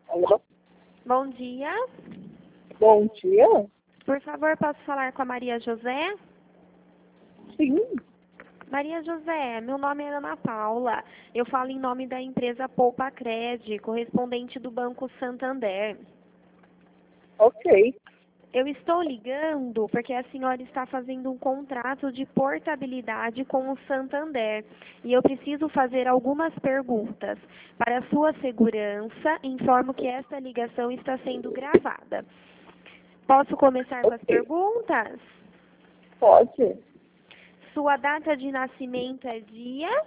Alô? Bom dia. Bom dia? Por favor, posso falar com a Maria José? Sim. Maria José, meu nome é Ana Paula. Eu falo em nome da empresa Poupa Cred, correspondente do Banco Santander. Ok. Eu estou ligando porque a senhora está fazendo um contrato de portabilidade com o Santander e eu preciso fazer algumas perguntas. Para sua segurança, informo que esta ligação está sendo gravada. Posso começar com as perguntas? Pode. Sua data de nascimento é dia?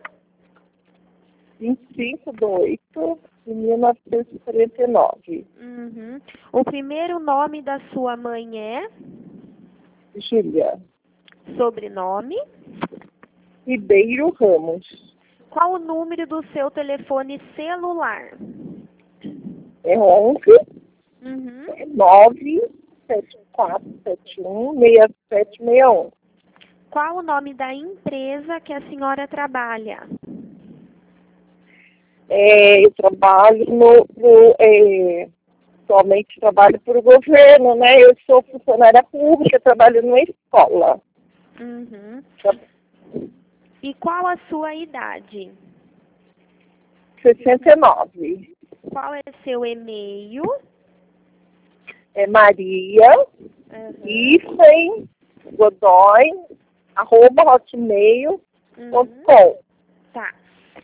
25/8/1949. Uhum. O primeiro nome da sua mãe é? Júlia. Sobrenome? Ribeiro Ramos. Qual o número do seu telefone celular? É 11 Uhum. 974716761. Qual o nome da empresa que a senhora trabalha? Eu trabalho atualmente trabalho para o governo, né? Eu sou funcionária pública, trabalho numa escola. Uhum. E qual a sua idade? 69. Qual é seu e-mail? É Maria Uhum. Godoy@hotmail.com. Tá.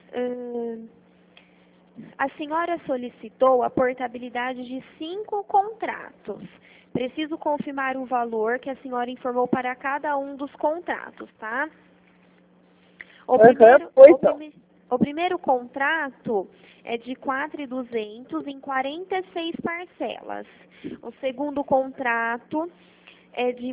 A senhora solicitou a portabilidade de 5 contratos. Preciso confirmar o valor que a senhora informou para cada um dos contratos, tá? O primeiro contrato é de 4.200 em 46 parcelas. O segundo contrato é de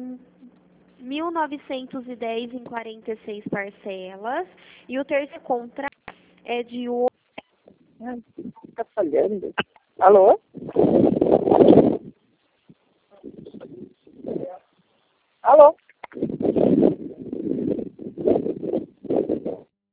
1.910 em 46 parcelas. E o terceiro contrato é de Ai, tá falhando. Alô? Alô?